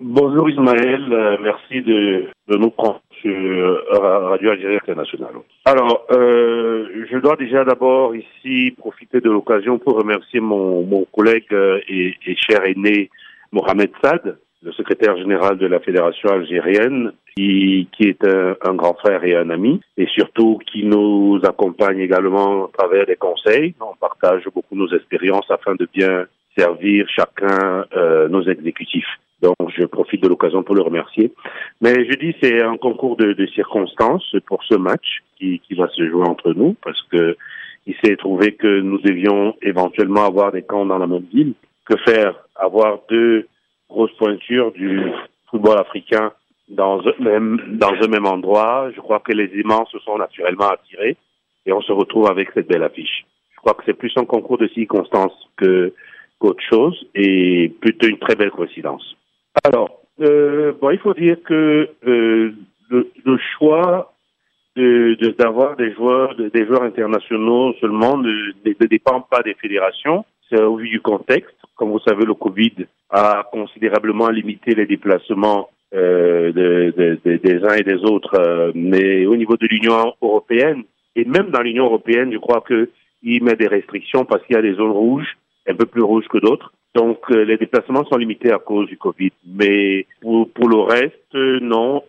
Bonjour Ismaël, merci de nous prendre sur Radio Algérie International. Alors, je dois déjà d'abord ici profiter de l'occasion pour remercier mon collègue et cher aîné Mohamed Saad, le secrétaire général de la Fédération algérienne, qui est un grand frère et un ami, et surtout qui nous accompagne également à travers des conseils. On partage beaucoup nos expériences afin de bien servir chacun nos exécutifs. Donc, je profite de l'occasion pour le remercier. Mais je dis, c'est un concours de circonstances pour ce match qui va se jouer entre nous, parce que il s'est trouvé que nous devions éventuellement avoir des camps dans la même ville. Que faire? Avoir deux grosses pointures du football africain dans un même endroit. Je crois que les immenses se sont naturellement attirés et on se retrouve avec cette belle affiche. Je crois que c'est plus un concours de circonstances qu'autre chose et plutôt une très belle coïncidence. Alors, il faut dire que le choix d'avoir des joueurs internationaux seulement ne dépend pas des fédérations. C'est au vu du contexte. Comme vous savez, le Covid a considérablement limité les déplacements des uns et des autres. Mais au niveau de l'Union européenne, et même dans l'Union européenne, je crois qu'il met des restrictions parce qu'il y a des zones rouges, un peu plus rouges que d'autres. Donc, les déplacements sont limités à cause du Covid. Mais pour le reste, non.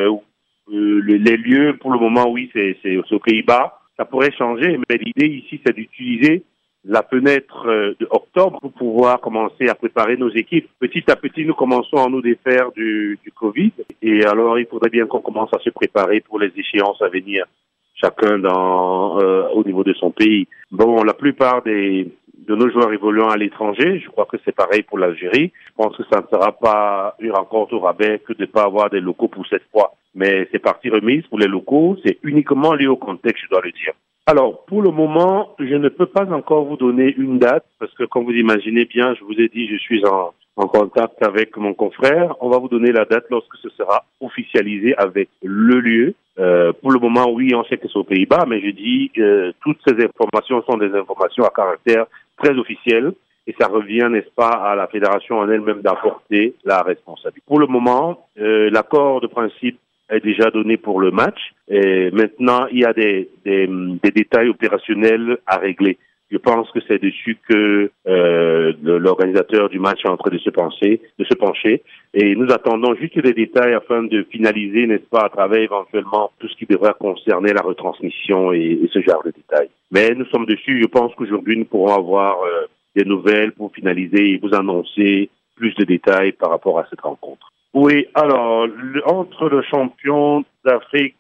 Les lieux, pour le moment, oui, c'est aux Pays-Bas. Ça pourrait changer, mais l'idée ici, c'est d'utiliser la fenêtre de octobre pour pouvoir commencer à préparer nos équipes. Petit à petit, nous commençons à nous défaire du Covid. Et alors, il faudrait bien qu'on commence à se préparer pour les échéances à venir, chacun au niveau de son pays. Bon, la plupart de nos joueurs évoluant à l'étranger, je crois que c'est pareil pour l'Algérie. Je pense que ça ne sera pas une rencontre au rabais que de ne pas avoir des locaux pour cette fois. Mais c'est partie remise pour les locaux, c'est uniquement lié au contexte, je dois le dire. Alors, pour le moment, je ne peux pas encore vous donner une date, parce que comme vous imaginez bien, je vous ai dit, je suis en contact avec mon confrère. On va vous donner la date lorsque ce sera officialisé avec le lieu. Pour le moment, oui, on sait que c'est aux Pays-Bas, mais je dis, toutes ces informations sont des informations à caractère très officiel, et ça revient, n'est-ce pas, à la fédération en elle-même d'apporter la responsabilité. Pour le moment, l'accord de principe est déjà donné pour le match. Et maintenant, il y a des détails opérationnels à régler. Je pense que c'est dessus que l'organisateur du match est en train de se pencher. Et nous attendons juste les détails afin de finaliser, n'est-ce pas, à travers éventuellement tout ce qui devrait concerner la retransmission et ce genre de détails. Mais nous sommes dessus. Je pense qu'aujourd'hui, nous pourrons avoir des nouvelles pour finaliser et vous annoncer plus de détails par rapport à cette rencontre. Oui, alors, entre le champion d'Afrique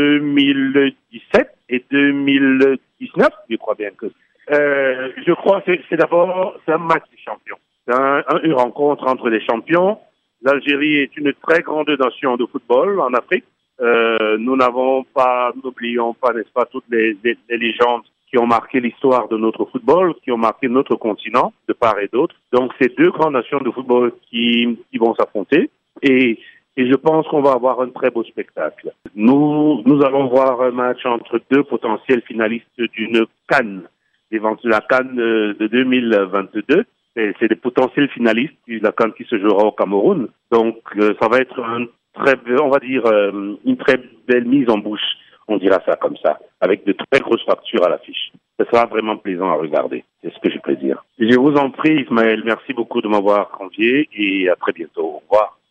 2017 et 2019, je crois bien que je crois que c'est un match des champions. C'est une rencontre entre les champions. L'Algérie est une très grande nation de football en Afrique. Nous n'oublions pas, n'est-ce pas, toutes les légendes qui ont marqué l'histoire de notre football, qui ont marqué notre continent de part et d'autre. Donc, c'est deux grandes nations de football qui vont s'affronter. Et je pense qu'on va avoir un très beau spectacle. Nous allons voir un match entre deux potentiels finalistes d'une CAN, la CAN de 2022. C'est des potentiels finalistes de la CAN qui se jouera au Cameroun. Donc, ça va être une très belle mise en bouche, on dira ça comme ça, avec de très grosses factures à l'affiche. Ce sera vraiment plaisant à regarder, c'est ce que je peux dire. Je vous en prie, Ismaël, merci beaucoup de m'avoir convié et à très bientôt. Au revoir.